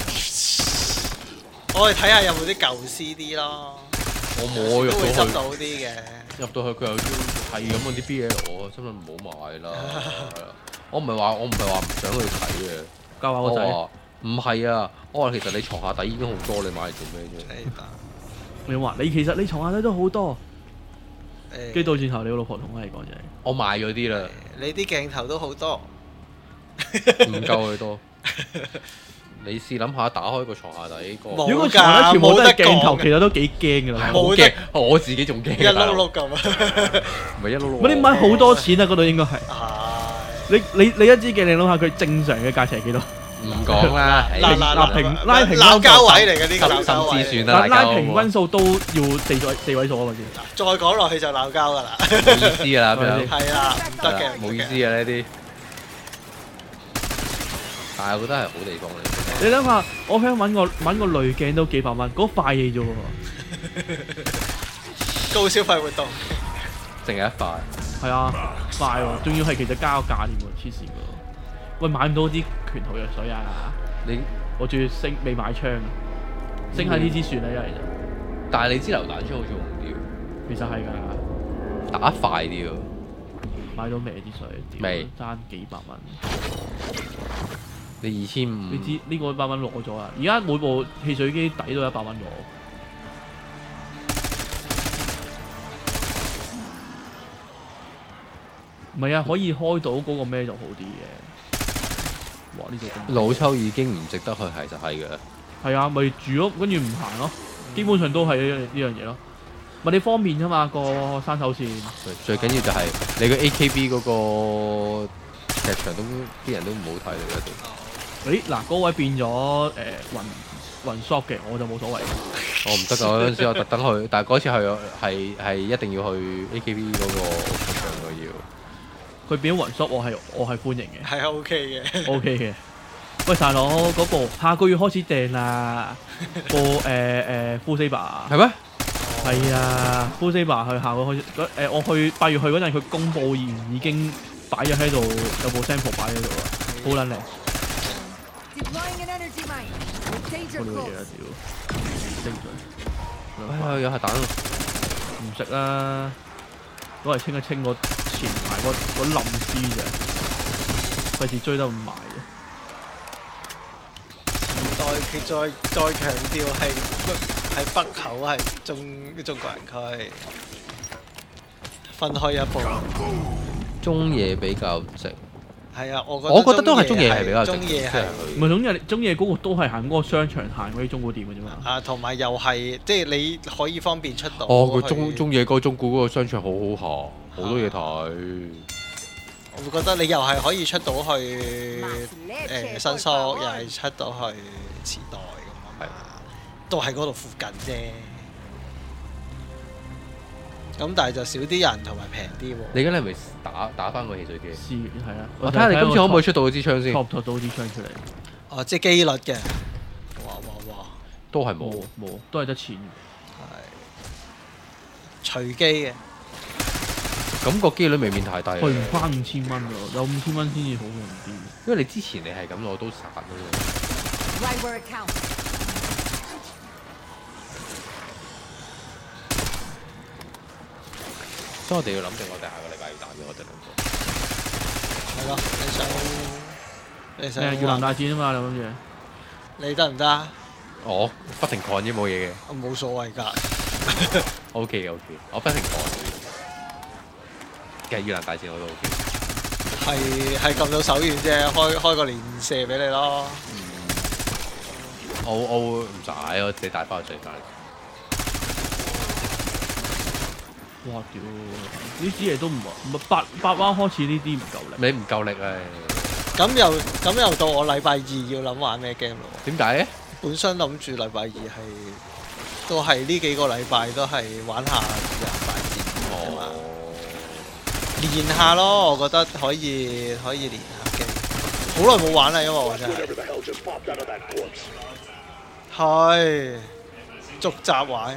我哋睇下有冇啲舊 C D 咯。 我冇入到去。 都會執到啲嘅。 入到去佢又係咁嗰啲 B L，我真係唔好買啦。我唔係話我唔係話唔想去睇嘅。 教下個仔。 唔係啊，我話其實你床下底已經好多，你買嚟做咩啫？ 你話你其實你床下底都好多。 誒， 跟住到轉頭，你個老婆同我係講就係， 我賣咗啲啦。 你啲鏡頭都好多， 唔夠佢多。你試諗下，打開個床下底個， 如果床下底全部都係鏡頭，其實都幾驚㗎啦。 冇驚，我自己仲驚。 一碌碌咁啊！ 唔係一碌碌。 唔係你買好多錢啊？嗰度應該係。你你你一支鏡，你諗下佢正常嘅價錢係幾多？ 唔講啦， 嗱嗱平拉平鬧交位嚟嘅呢個鬧交位， 位。 拉拉平均數都要四位四位數啊嘛先。 再講落去就鬧交㗎啦。 冇意思㗎啦，咁樣。 係啦，唔得嘅， 冇意思嘅呢啲。但係我覺得係好地方嚟。 你諗下，我想揾個揾個濾鏡都幾百蚊，嗰塊嘢啫喎。 高消費活動。 淨係一塊。係啊，塊喎，仲要係其實加個價添喎，黐線㗎。喂，買唔到啲拳頭藥水啊！ 你我仲要升未買槍，升下呢支算啦，一係就。 但係你支榴彈槍好似用唔掉。 其實係㗎。 打快啲喎。 買到未啲水？ 未。爭幾百蚊。你二千五。 你知呢個一百蚊攞咗啦，而家每部汽水機抵都一百蚊攞。唔係啊，可以開到嗰個咩就好啲嘅。哇！呢度老抽已經唔值得去，係就係嘅。 係啊，咪住咯，跟住唔行咯，基本上都係呢呢樣嘢咯。咪你方便啫嘛，個山手線。 最緊要就係你個 A K B 嗰個劇場都啲人都唔好睇嚟嗰度。 誒嗱，嗰位變咗誒雲雲 shop 嘅，我就冇所謂。 我唔得㗎，嗰陣時我特登去，但係嗰次係係係一定要去 A K B 嗰個劇場嘅要。 佢變咗雲 shop，我係我係歡迎嘅。 係 OK 嘅。 OK 嘅。喂，大佬嗰部下個月開始訂啦，個誒誒 Full Saber。係咩？係啊 ，Full Saber 去下個開始誒、呃，我去八月去嗰陣，佢公佈完已經擺咗喺度，有部 sample 擺喺度啦，好撚靚。嗰啲嘢啊屌！精準。 哎呀，有下蛋唔食啦，攞嚟清一清個前排嗰嗰冧絲啫，費事追得咁埋啫。 再再再強調係係北口係中中國人區，分開一步。 中野比較值。 係啊，我覺得我覺得都係中野係比較值。 中野係唔係中野中野嗰個都係行嗰個商場行嗰啲中古店嘅啫嘛。 啊，同埋又係即係你可以方便出到。 哦，佢中中野嗰個中古嗰個商場好好行，好多嘢睇。 我會覺得你又係可以出到去誒新宿，又係出到去時代咁啊，都喺嗰度附近啫。咁但係就少啲人同埋平啲喎。 你而家係咪打打翻個汽水機？ 試係啊， 我睇下你今次可唔可以出到嗰支槍先？ 托唔托到支槍出嚟？ 哦，即係機率嘅。哇哇哇！ 都係冇冇，都係得錢。 係隨機嘅。 咁個機率未免太低。 去唔翻五千蚊喎，有五千蚊先至好用啲。 因為你之前你係咁攞都散咯。所以我哋要諗定，我哋下個禮拜要打嘅，我哋兩個。 係咯，你想你想？ 越南大戰啊嘛，你諗住？ 你得唔得？ 我不停抗啫，冇嘢嘅。 我冇所謂㗎。 O K O K，我不停抗。其實越南大戰我都 O K。 係係撳到手軟啫，開開個連射俾你咯。 我我會唔使，我自己帶翻去最快。 哇屌！呢啲嘢都唔唔八八彎開始呢啲唔夠力。 你唔夠力啊！ 咁又咁又到我禮拜二要諗玩咩 game 咯？ 點解嘅？ 本身諗住禮拜二係都係呢幾個禮拜都係玩下越南大戰啫嘛。練下咯，我覺得可以可以練下機。好耐冇玩啦，因為我真係係逐集玩。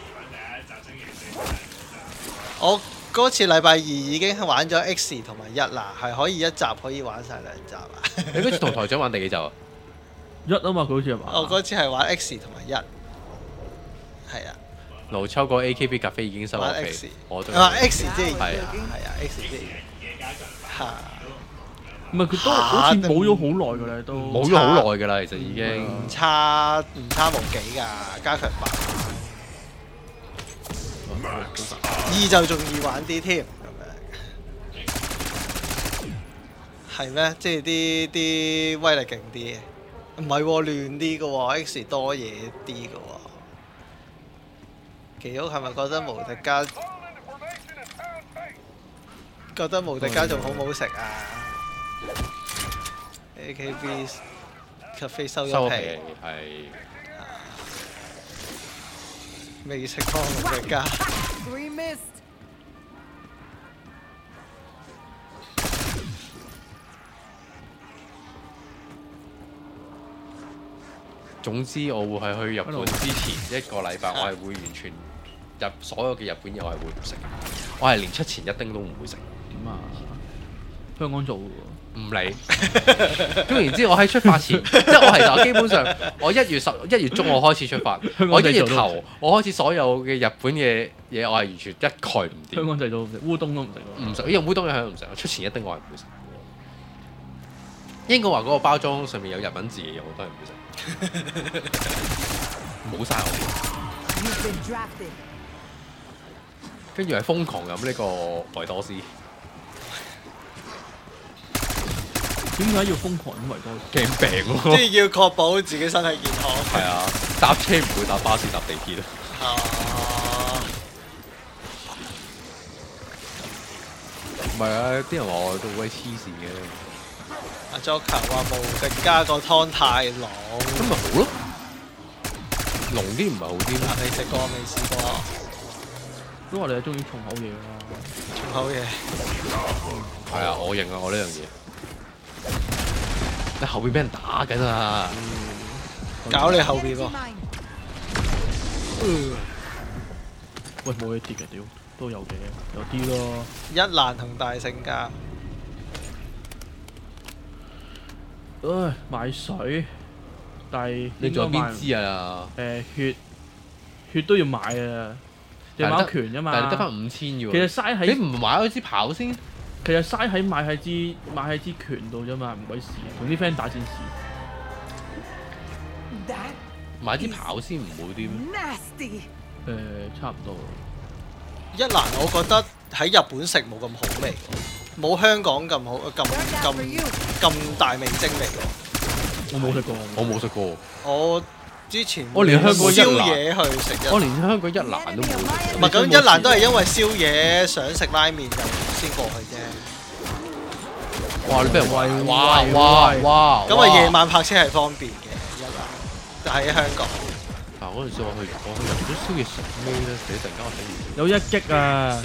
我嗰次禮拜二已經玩咗 X 同埋一啦，係可以一集可以玩晒兩集啊！ 你嗰次同台長玩第幾集啊？ 一啊嘛，佢好似係嘛？ 我嗰次係玩 X 同埋一，係啊。 盧秋個 A K B 咖啡已經收咗皮，我都啊 X 即係係啊係啊 X 即係嚇。 唔係佢都好似冇咗好耐㗎啦，都冇咗好耐㗎啦，其實已經唔差唔差無幾㗎，加強版二就仲易玩啲添，咁樣係咩？即係啲啲威力勁啲，唔係喎，亂啲嘅喎 ，X 多嘢啲嘅喎。奇屋係咪覺得無敵家覺得無敵家仲好唔好食啊？A K B 咖啡收咗皮， 係未食過無敵家。 總之，我會係去日本之前一個禮拜，我係會完全入所有嘅日本嘢，我係會唔食。我係連出前一丁都唔會食。 點啊？香港做嘅喎。 唔理。咁然之後，我喺出發前，即係我其實基本上，我一月十一月中我開始出發，我一月頭我開始所有嘅日本嘅嘢，我係完全一概唔掂。 香港製造唔食，烏冬都唔食喎。 唔食，因為烏冬喺香港唔食，出前一丁我係唔會食。應該話嗰個包裝上面有日文字嘅嘢，我都係唔會食。冇晒我，跟住係瘋狂飲呢個維多斯。 點解要瘋狂飲維多斯？ 驚病咯！ 即係要確保自己身體健康。 係啊，搭車唔會搭巴士搭地鐵咯。 啊！ 唔係啊，啲人話我都鬼黐線嘅。 阿 Joker 話無敵加個湯太濃， 咁咪好咯，濃啲唔係好啲咩？ 未食過，未試過。 都話你係中意重口嘢啦， 重口嘢。 係啊，我認啊，我呢樣嘢。你後邊俾人打緊啊！ 搞你後邊喎。 喂，冇嘢跌嘅屌，都有嘅，有啲咯。 一蘭同大聖家。 唉，買水，但係你仲有邊支啊？ 誒血血都要買啊！你買拳啫嘛， 但係得翻五千嘅喎。 其實嘥喺你唔買嗰支跑先？ 其實嘥喺買喺支買喺支拳度啫嘛，唔鬼事，同啲 friend 打先試。 買支跑先唔好啲咩？ 誒，差唔多。 一蘭我覺得喺日本食冇咁好味。冇香港咁好，咁咁咁大味精味喎。 我冇食過， 我冇食過。 我之前我連香港宵夜去食一， 我連香港一蘭都冇食。 唔係咁一蘭都係因為宵夜想食拉麵就先過去啫。 哇！你俾人餵，哇哇哇！ 咁啊夜晚泊車係方便嘅一蘭，就喺香港。 嗱嗰陣時我去我去日本宵夜食咩咧？死突然間我醒唔起。 有一擊啊！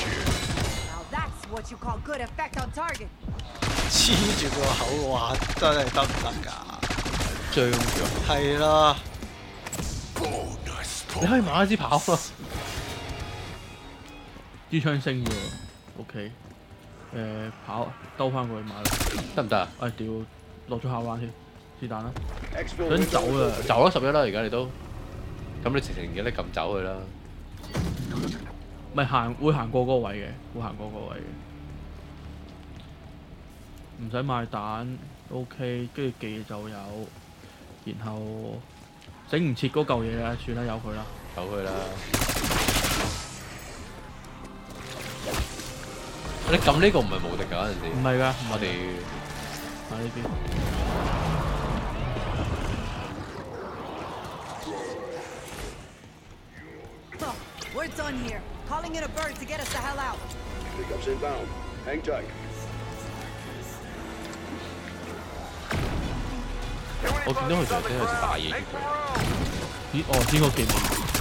黐住個口話真係得唔得㗎？ 張咗。 係啦。 你可以買一支跑啊！ 支槍升喎 ，OK。誒跑兜翻過去買啦， 得唔得啊？ 誒屌，落咗下彎添，是但啦。想走啊！ 走啦十一啦，而家你都。咁你直情嘅你撳走佢啦。 咪行會行過嗰個位嘅，會行過嗰個位嘅。唔使買蛋 ，OK， 跟住記就有，然後整唔切嗰嚿嘢啦，算啦，由佢啦， 由佢啦。你撳呢個唔係無敵㗎嗰陣時。 唔係㗎， 我哋喺呢邊。 We're done here. Calling in a bird to get us the hell out. Pickups inbound. Hang tight. 我見到佢仲真係有隻大嘢。 咦？哦，呢個見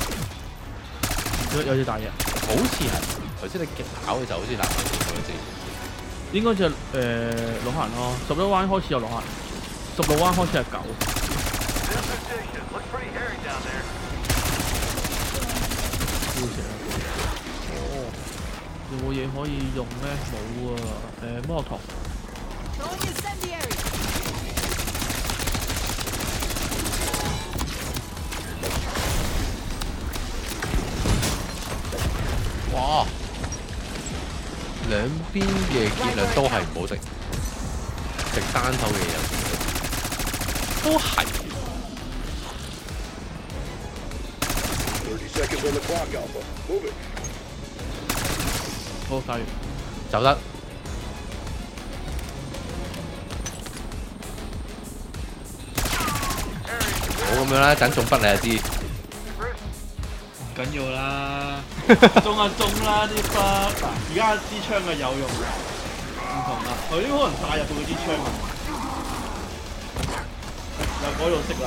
有有隻大嘢。 好似係頭先你極跑嘅時候，好似南灣見過一隻。 應該就誒老行咯，十一彎開始有老行，十六彎開始係狗。哦，有冇嘢可以用咧？冇啊！誒摩托。 哇！兩邊嘅結論都係唔好食。 食單手嘅嘢都係。 好，加油！ 走得。冇咁樣啦，等中筆你就知。 唔緊要啦，中啊中啦啲筆。嗱，而家支槍嘅有用，唔同啦。佢呢可能帶入到嗰支槍啊，又改到色啦。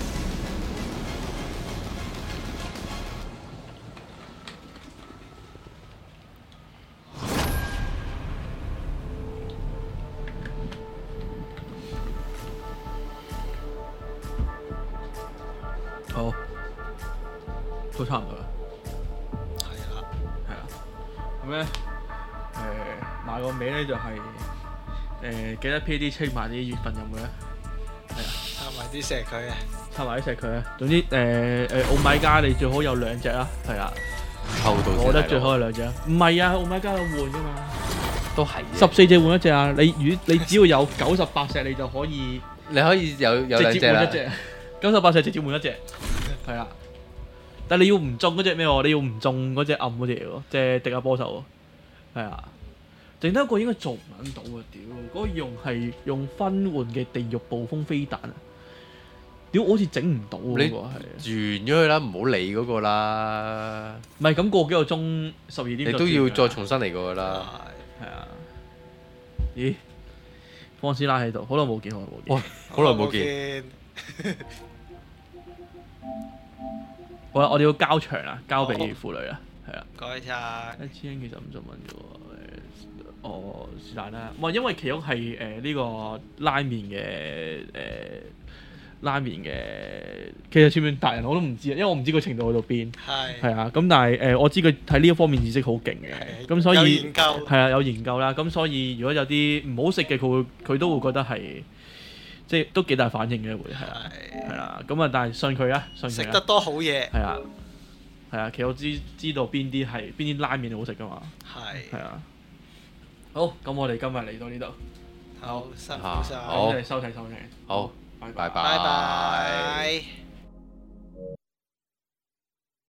好，都差唔多啦。 係啦， 係啦。咁咧，誒埋個尾咧就係、是、誒、呃、記得 P D 清埋啲月份有冇咧？係啊， 插埋啲石佢啊， 插埋啲石佢啊。總之誒誒奧米加你最好有兩隻啦，係啊。 抽到我覺得最好係兩隻。唔係啊，奧米加有換噶嘛。 都係。 十四隻換一隻啊！你如你只要有九十八隻，你就可以。 你可以有有兩隻啦。直接換一隻。九十八隻直接換一隻，係啊！但係你要唔中嗰隻咩喎？你要唔中嗰隻暗嗰隻喎，即係迪亞波手喎，係啊！剩得一個應該做唔撚到啊！屌，嗰、那個用係用分換嘅地獄暴風飛彈啊！屌，好似整唔到喎，係轉咗佢啦，唔好理嗰個啦。 唔係咁過幾個鐘，十二點你都要再重新嚟過噶啦。 係啊！咦？方斯拉喺度，好耐冇見，好耐冇見。 哇！好耐冇見。 好啦，我哋要交場啦，交俾婦女啦，係啊。 唔該晒。 一千其實五十蚊啫喎，哦是但啦，唔係因為其中係誒呢個拉麵嘅誒、呃、拉麵嘅，其實算唔算達人我都唔知啊，因為我唔知個程度去到邊。係。係啊，咁但係誒、呃、我知佢喺呢一方面知識好勁嘅，咁所以有研究。係啊，有研究啦，咁所以如果有啲唔好食嘅，佢會佢都會覺得係。即係都幾大反應嘅會係啊，係啦，咁啊，但係信佢啊，信佢食得多好嘢。 係啊，係啊，其實我知知道邊啲係邊啲拉麵好食噶嘛。 係。 係啊。好，咁我哋今日嚟到呢度。 好，辛苦晒。 多謝收睇收聽。 好，拜拜。 拜拜。